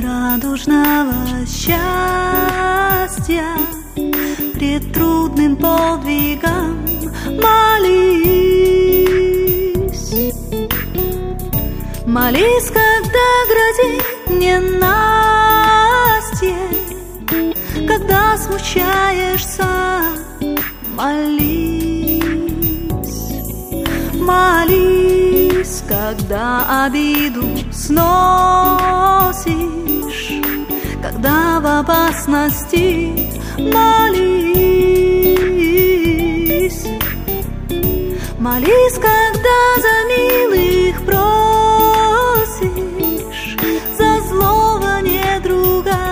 радужного счастья, пред трудным подвигом молись. Молись, когда грозит ненастье, когда смущаешься, молись. Молись, когда обиду сносишь, когда в опасности, молись. Молись, когда за милых просишь, за злого недруга,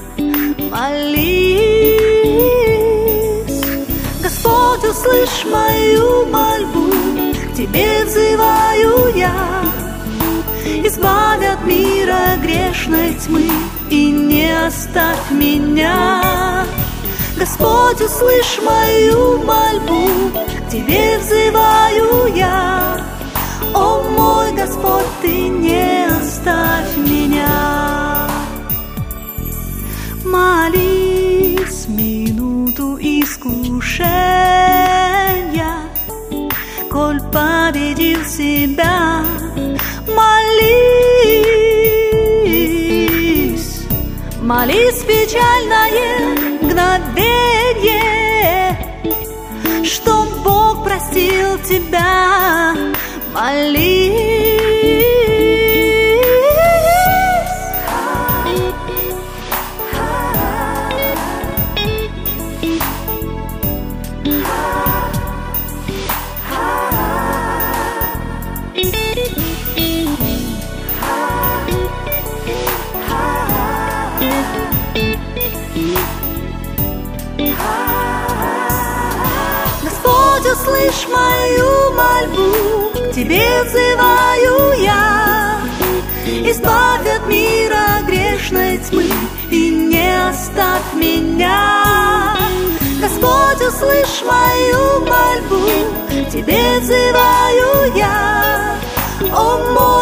молись. Господь, услышь мою мольбу, к Тебе взываю я. Избавь от мира грешной тьмы и не оставь меня. Господь, услышь мою мольбу, к Тебе взываю я. О мой Господь, Ты не оставь меня. Молись минуту искушения, коль победил себя, молись. Молись печальное мгновенье, что Бог простил тебя, молись. Господь, услышь мою мольбу, к Тебе взываю я. Избавь от мира грешной тьмы и не оставь меня. Господь, услышь мою мольбу, к Тебе взываю я. О мой